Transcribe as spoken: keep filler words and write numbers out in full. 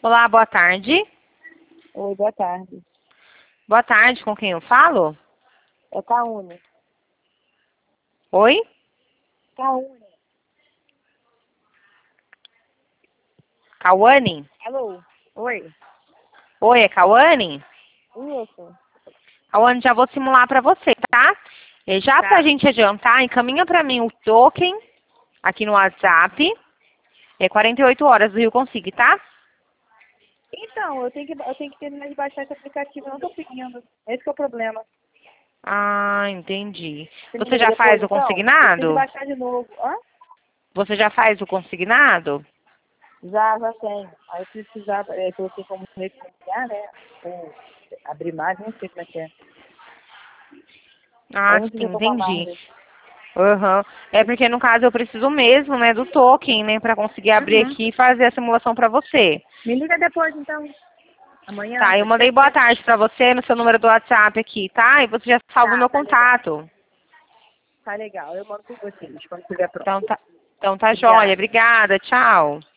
Olá, boa tarde. Oi, boa tarde. Boa tarde, com quem eu falo? É Caune. Oi? Caune. Cauane? Alô? Oi? Oi, é Cauane? Isso. Cauane, já vou simular para você, tá? E já Tá. pra gente adiantar, encaminha para mim o token aqui no WhatsApp. É quarenta e oito horas do Rio Consigo, tá? Então, eu tenho que, eu tenho que terminar de baixar esse aplicativo. Eu não tô conseguindo. Esse que é o problema. Ah, entendi. Você me Você liga já depois, faz o então? Eu preciso consignado? baixar de novo. Hã? Você já faz o consignado? Já, já tenho. Aí eu precisava, é, que eu sei como recriar, né? Ou abrir mais, não sei como é que é. Ah, onze sim, mil pra entendi. margem. Aham. É porque no caso eu preciso mesmo, né, do token, né, para conseguir abrir Uhum. aqui e fazer a simulação para você. Me liga depois, então. Amanhã, Tá, eu pode mandei ser? boa tarde pra você no seu número do WhatsApp aqui, tá? E você já salva o Tá, meu tá legal. contato. Tá legal. Eu mando por vocês quando estiver pronto. Então tá, então tá joia. Obrigada. Obrigada, tchau.